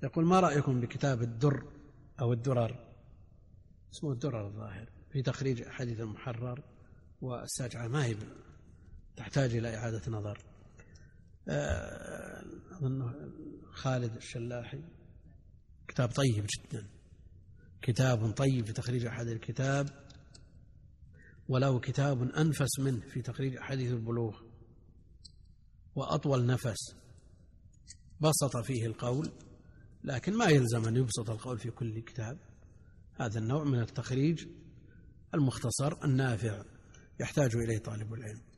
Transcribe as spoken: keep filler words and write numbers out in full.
يقول: ما رأيكم بكتاب الدر أو الدرر، اسمه الدرر الظاهر، في تخريج حديث المحرر، والساجعة ما هي تحتاج إلى إعادة نظر. أظنه خالد الشلاحي، كتاب طيب جدا، كتاب طيب في تخريج أحد الكتاب، وله كتاب أنفس منه في تخريج أحاديث البلوغ وأطول نفس، بسط فيه القول، لكن ما يلزم أن يبسط القول في كل كتاب. هذا النوع من التخريج المختصر النافع يحتاج إليه طالب العلم.